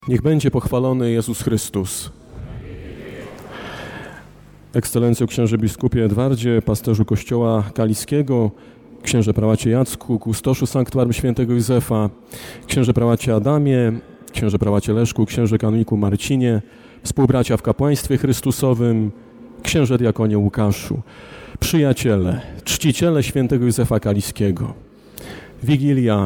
Niech będzie pochwalony Jezus Chrystus. Ekscelencjo księże biskupie Edwardzie, pasterzu Kościoła Kaliskiego, księże prałacie Jacku, kustoszu Sanktuarium Świętego Józefa, księże prałacie Adamie, księże prałacie Leszku, księże kanoniku Marcinie, współbracia w kapłaństwie Chrystusowym, księże diakonie Łukaszu, przyjaciele, czciciele Świętego Józefa Kaliskiego. Wigilia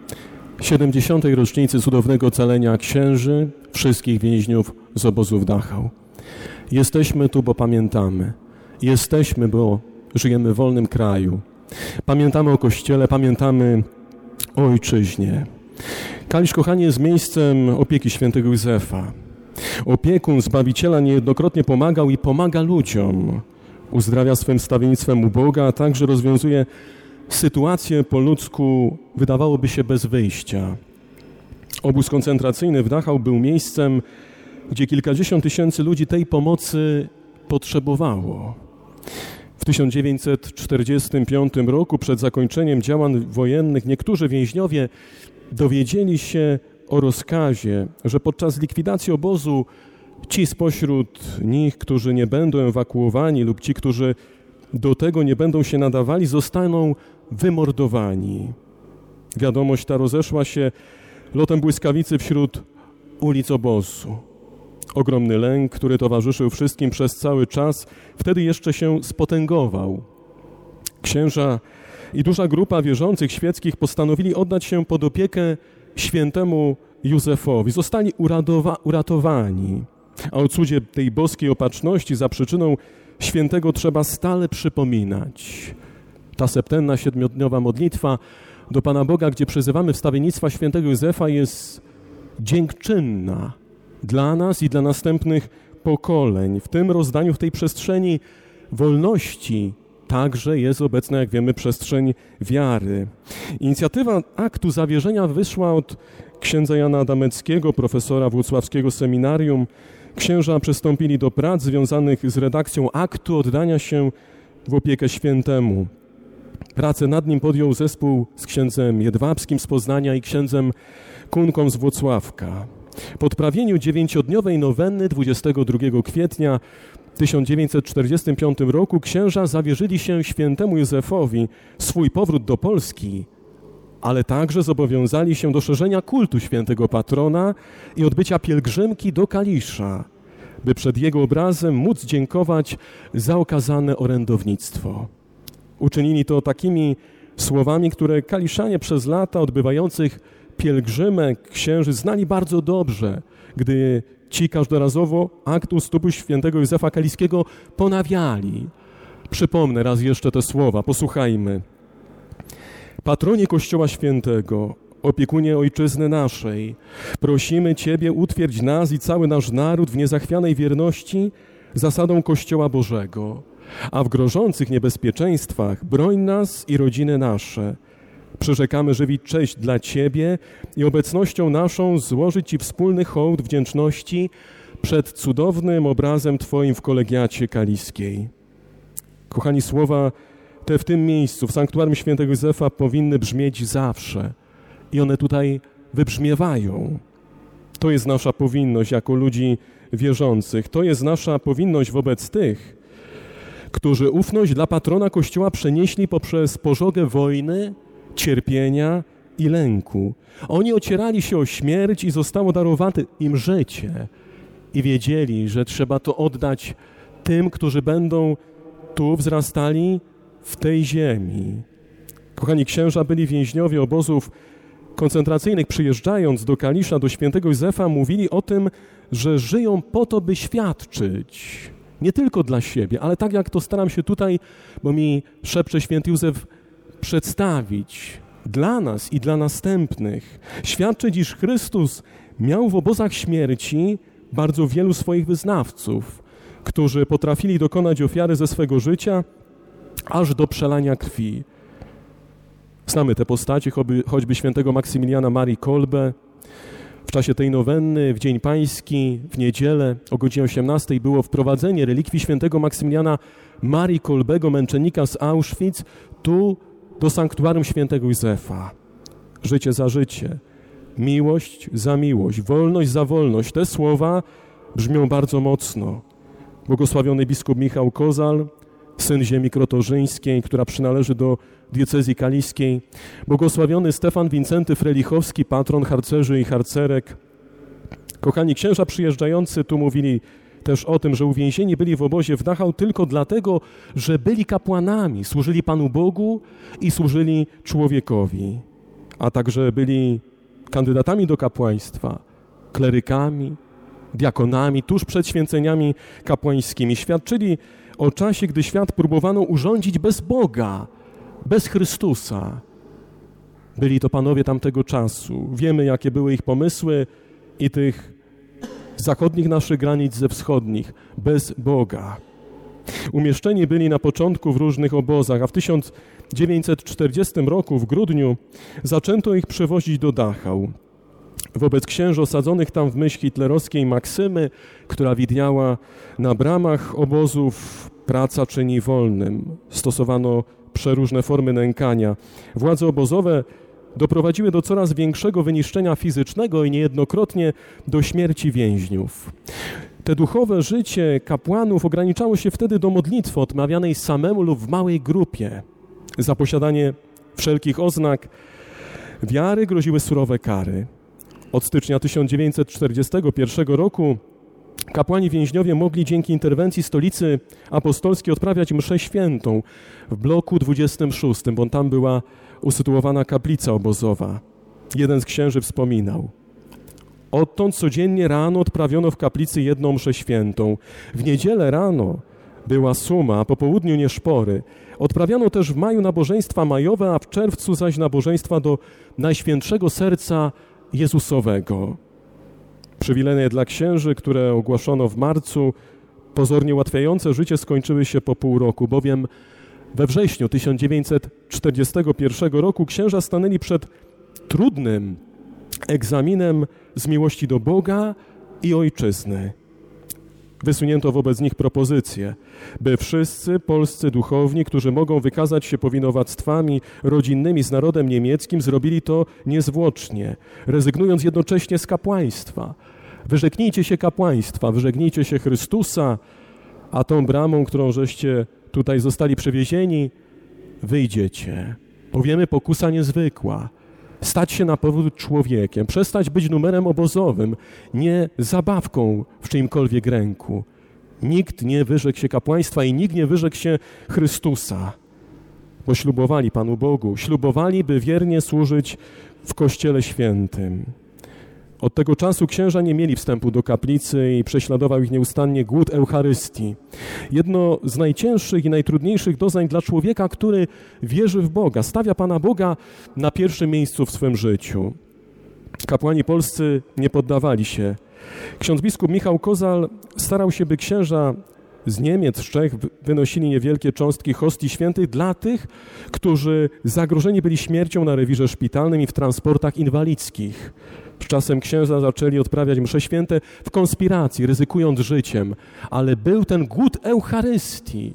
70. rocznicy cudownego ocalenia księży, wszystkich więźniów z obozów Dachau. Jesteśmy tu, bo pamiętamy. Jesteśmy, bo żyjemy w wolnym kraju. Pamiętamy o Kościele, pamiętamy o Ojczyźnie. Kalisz, kochani, jest miejscem opieki Świętego Józefa. Opiekun Zbawiciela niejednokrotnie pomagał i pomaga ludziom. Uzdrawia swym wstawiennictwem uboga, a także rozwiązuje sytuację po ludzku, wydawałoby się, bez wyjścia. Obóz koncentracyjny w Dachau był miejscem, gdzie kilkadziesiąt tysięcy ludzi tej pomocy potrzebowało. W 1945 roku, przed zakończeniem działań wojennych, niektórzy więźniowie dowiedzieli się o rozkazie, że podczas likwidacji obozu ci spośród nich, którzy nie będą ewakuowani lub ci, którzy do tego nie będą się nadawali, zostaną wymordowani. Wiadomość ta rozeszła się lotem błyskawicy wśród ulic obozu. Ogromny lęk, który towarzyszył wszystkim przez cały czas, wtedy jeszcze się spotęgował. Księża i duża grupa wierzących świeckich postanowili oddać się pod opiekę świętemu Józefowi. Zostali uratowani, a o cudzie tej boskiej opatrzności za przyczyną świętego trzeba stale przypominać. Ta septenna, 7-dniowa modlitwa do Pana Boga, gdzie przyzywamy wstawiennictwa świętego Józefa, jest dziękczynna dla nas i dla następnych pokoleń. W tym rozdaniu, w tej przestrzeni wolności także jest obecna, jak wiemy, przestrzeń wiary. Inicjatywa aktu zawierzenia wyszła od księdza Jana Adameckiego, profesora włocławskiego seminarium. Księża przystąpili do prac związanych z redakcją aktu oddania się w opiekę świętemu. Pracę nad nim podjął zespół z księdzem Jedwabskim z Poznania i księdzem Kunką z Włocławka. Po odprawieniu 9-dniowej nowenny 22 kwietnia 1945 roku księża zawierzyli się świętemu Józefowi swój powrót do Polski, ale także zobowiązali się do szerzenia kultu świętego patrona i odbycia pielgrzymki do Kalisza, by przed jego obrazem móc dziękować za okazane orędownictwo. Uczynili to takimi słowami, które kaliszanie przez lata odbywających pielgrzymek księży znali bardzo dobrze, gdy ci każdorazowo akt u stóp świętego Józefa Kaliskiego ponawiali. Przypomnę raz jeszcze te słowa, posłuchajmy. Patronie Kościoła Świętego, opiekunie Ojczyzny naszej, prosimy Ciebie, utwierdź nas i cały nasz naród w niezachwianej wierności zasadom Kościoła Bożego, a w grożących niebezpieczeństwach broń nas i rodziny nasze. Przyrzekamy żywić cześć dla Ciebie i obecnością naszą złożyć Ci wspólny hołd wdzięczności przed cudownym obrazem Twoim w kolegiacie kaliskiej. Kochani, słowa te w tym miejscu, w Sanktuarium Świętego Józefa powinny brzmieć zawsze i one tutaj wybrzmiewają. To jest nasza powinność jako ludzi wierzących. To jest nasza powinność wobec tych, którzy ufność dla patrona Kościoła przenieśli poprzez pożogę wojny, cierpienia i lęku. Oni ocierali się o śmierć i zostało darowane im życie i wiedzieli, że trzeba to oddać tym, którzy będą tu wzrastali w tej ziemi. Kochani, księża byli więźniowie obozów koncentracyjnych. Przyjeżdżając do Kalisza, do świętego Józefa, mówili o tym, że żyją po to, by świadczyć. Nie tylko dla siebie, ale tak jak to staram się tutaj, bo mi szepcze święty Józef, przedstawić dla nas i dla następnych. Świadczyć, iż Chrystus miał w obozach śmierci bardzo wielu swoich wyznawców, którzy potrafili dokonać ofiary ze swego życia aż do przelania krwi. Znamy te postacie, choćby świętego Maksymiliana Marii Kolbe. W czasie tej nowenny, w Dzień Pański, w niedzielę o godzinie 18 było wprowadzenie relikwii świętego Maksymiliana Marii Kolbego, męczennika z Auschwitz, tu do Sanktuarium Świętego Józefa. Życie za życie, miłość za miłość, wolność za wolność. Te słowa brzmią bardzo mocno. Błogosławiony biskup Michał Kozal, syn ziemi krotorzyńskiej, która przynależy do diecezji kaliskiej, błogosławiony Stefan Wincenty Frelichowski, patron harcerzy i harcerek. Kochani, księża przyjeżdżający tu mówili też o tym, że uwięzieni byli w obozie w Dachau tylko dlatego, że byli kapłanami, służyli Panu Bogu i służyli człowiekowi, a także byli kandydatami do kapłaństwa, klerykami, diakonami, tuż przed święceniami kapłańskimi. Świadczyli o czasie, gdy świat próbowano urządzić bez Boga, bez Chrystusa. Byli to panowie tamtego czasu. Wiemy, jakie były ich pomysły i tych zachodnich naszych granic ze wschodnich, bez Boga. Umieszczeni byli na początku w różnych obozach, a w 1940 roku, w grudniu, zaczęto ich przewozić do Dachau. Wobec księży osadzonych tam w myśl hitlerowskiej maksymy, która widniała na bramach obozów, praca czyni wolnym. Stosowano przeróżne formy nękania. Władze obozowe doprowadziły do coraz większego wyniszczenia fizycznego i niejednokrotnie do śmierci więźniów. Te duchowe życie kapłanów ograniczało się wtedy do modlitwy odmawianej samemu lub w małej grupie. Za posiadanie wszelkich oznak wiary groziły surowe kary. Od stycznia 1941 roku kapłani więźniowie mogli dzięki interwencji Stolicy Apostolskiej odprawiać mszę świętą w bloku 26, bo tam była usytuowana kaplica obozowa. Jeden z księży wspominał: odtąd codziennie rano odprawiono w kaplicy jedną mszę świętą. W niedzielę rano była suma, a po południu nieszpory. Odprawiano też w maju nabożeństwa majowe, a w czerwcu zaś nabożeństwa do Najświętszego Serca Jezusowego. Przywileje dla księży, które ogłoszono w marcu, pozornie ułatwiające życie, skończyły się po pół roku, bowiem we wrześniu 1941 roku księża stanęli przed trudnym egzaminem z miłości do Boga i Ojczyzny. Wysunięto wobec nich propozycję, by wszyscy polscy duchowni, którzy mogą wykazać się powinowactwami rodzinnymi z narodem niemieckim, zrobili to niezwłocznie, rezygnując jednocześnie z kapłaństwa. Wyrzeknijcie się kapłaństwa, wyrzeknijcie się Chrystusa, a tą bramą, którą żeście tutaj zostali przewiezieni, wyjdziecie. Powiemy, pokusa niezwykła. Stać się na powrót człowiekiem, przestać być numerem obozowym, nie zabawką w czyimkolwiek ręku. Nikt nie wyrzekł się kapłaństwa i nikt nie wyrzekł się Chrystusa, bo ślubowali Panu Bogu, ślubowali, by wiernie służyć w Kościele Świętym. Od tego czasu księża nie mieli wstępu do kaplicy i prześladował ich nieustannie głód Eucharystii. Jedno z najcięższych i najtrudniejszych doznań dla człowieka, który wierzy w Boga, stawia Pana Boga na pierwszym miejscu w swym życiu. Kapłani polscy nie poddawali się. Ksiądz biskup Michał Kozal starał się, by księża z Niemiec, z Czech wynosili niewielkie cząstki hostii świętych dla tych, którzy zagrożeni byli śmiercią na rewirze szpitalnym i w transportach inwalidzkich. Z czasem księża zaczęli odprawiać msze święte w konspiracji, ryzykując życiem, ale był ten głód Eucharystii,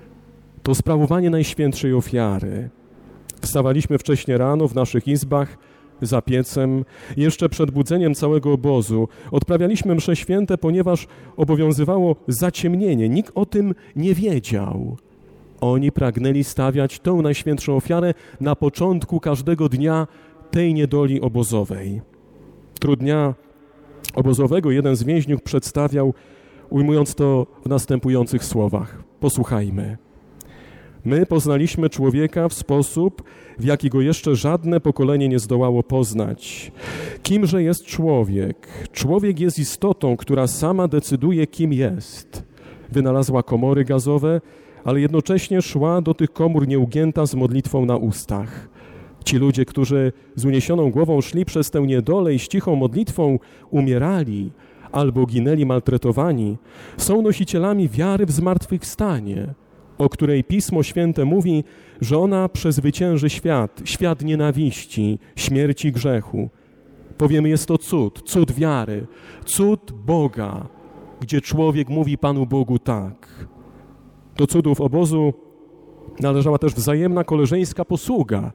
to sprawowanie Najświętszej Ofiary. Wstawaliśmy wcześnie rano w naszych izbach, za piecem, jeszcze przed budzeniem całego obozu. Odprawialiśmy msze święte, ponieważ obowiązywało zaciemnienie. Nikt o tym nie wiedział. Oni pragnęli stawiać tą Najświętszą Ofiarę na początku każdego dnia tej niedoli obozowej. Wśród dnia obozowego jeden z więźniów przedstawiał, ujmując to w następujących słowach. Posłuchajmy. My poznaliśmy człowieka w sposób, w jaki go jeszcze żadne pokolenie nie zdołało poznać. Kimże jest człowiek? Człowiek jest istotą, która sama decyduje, kim jest. Wynalazła komory gazowe, ale jednocześnie szła do tych komór nieugięta z modlitwą na ustach. Ci ludzie, którzy z uniesioną głową szli przez tę niedolę i z cichą modlitwą umierali albo ginęli maltretowani, są nosicielami wiary w zmartwychwstanie, o której Pismo Święte mówi, że ona przezwycięży świat, świat nienawiści, śmierci, grzechu. Powiemy, jest to cud wiary, cud Boga, gdzie człowiek mówi Panu Bogu tak. Do cudów obozu należała też wzajemna koleżeńska posługa.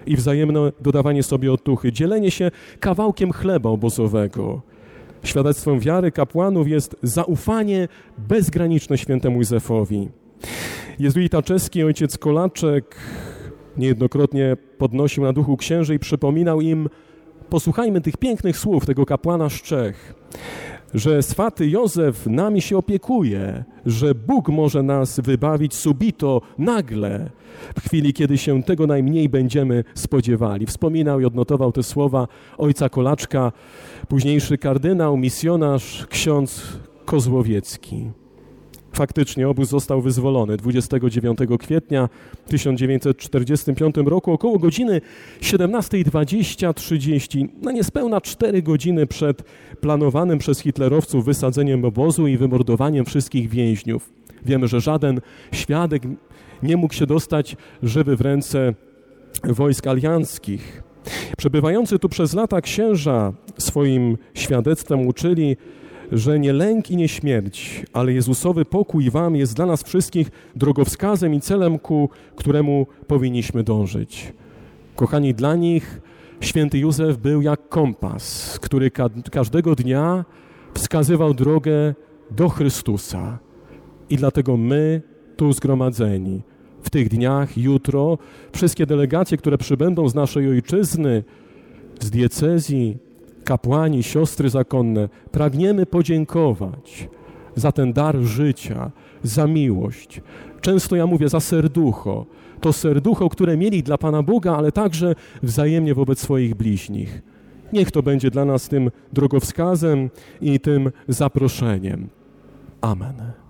i wzajemne dodawanie sobie otuchy, dzielenie się kawałkiem chleba obozowego. Świadectwem wiary kapłanów jest zaufanie bezgraniczne świętemu Józefowi. Jezuita czeski ojciec Kolaczek niejednokrotnie podnosił na duchu księży i przypominał im: posłuchajmy tych pięknych słów tego kapłana z Czech, że swaty Józef nami się opiekuje, że Bóg może nas wybawić subito, nagle, w chwili, kiedy się tego najmniej będziemy spodziewali. Wspominał i odnotował te słowa ojca Kolaczka, późniejszy kardynał, misjonarz, ksiądz Kozłowiecki. Faktycznie obóz został wyzwolony 29 kwietnia 1945 roku około godziny 17:20-30, na niespełna 4 godziny przed planowanym przez hitlerowców wysadzeniem obozu i wymordowaniem wszystkich więźniów. Wiemy, że żaden świadek nie mógł się dostać żywy w ręce wojsk alianckich. Przebywający tu przez lata księża swoim świadectwem uczyli, że nie lęk i nie śmierć, ale Jezusowy pokój wam jest dla nas wszystkich drogowskazem i celem, ku któremu powinniśmy dążyć. Kochani, dla nich święty Józef był jak kompas, który każdego dnia wskazywał drogę do Chrystusa. I dlatego my, tu zgromadzeni, w tych dniach, jutro, wszystkie delegacje, które przybędą z naszej ojczyzny, z diecezji, kapłani, siostry zakonne, pragniemy podziękować za ten dar życia, za miłość. Często ja mówię za serducho. To serducho, które mieli dla Pana Boga, ale także wzajemnie wobec swoich bliźnich. Niech to będzie dla nas tym drogowskazem i tym zaproszeniem. Amen.